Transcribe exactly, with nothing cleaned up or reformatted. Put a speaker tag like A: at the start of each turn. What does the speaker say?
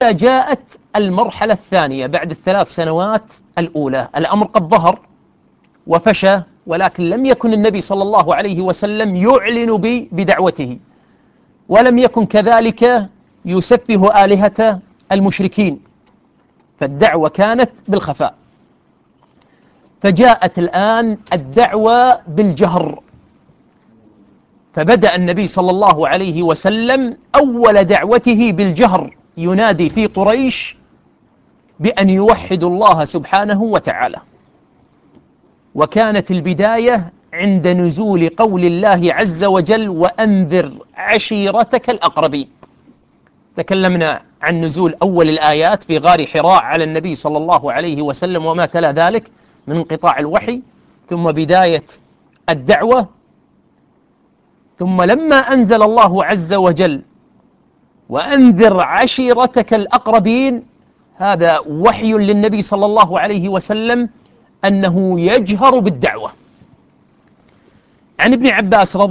A: جاءت المرحلة الثانية بعد الثلاث سنوات الأولى، الأمر قد ظهر وفشى، ولكن لم يكن النبي صلى الله عليه وسلم يعلن بدعوته، ولم يكن كذلك يسفه آلهة المشركين، فالدعوة كانت بالخفاء. فجاءت الآن الدعوة بالجهر، فبدأ النبي صلى الله عليه وسلم أول دعوته بالجهر، ينادي في قريش بأن يوحدوا الله سبحانه وتعالى. وكانت البداية عند نزول قول الله عز وجل: وأنذر عشيرتك الأقربين. تكلمنا عن نزول أول الآيات في غار حراء على النبي صلى الله عليه وسلم وما تلا ذلك من انقطاع الوحي، ثم بداية الدعوة، ثم لما أنزل الله عز وجل وأنذر عشيرتك الأقربين، هذا وحي للنبي صلى الله عليه وسلم أنه يجهر بالدعوة. عن ابن عباس رضي